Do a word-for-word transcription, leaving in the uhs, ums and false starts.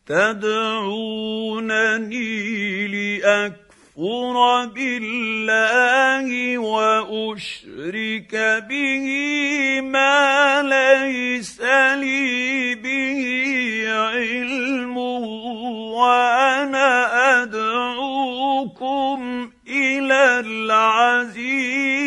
تدعونني لأكفر بالله وأشرك به ما ليس لي به علم وأنا أدعوكم إلى العزيز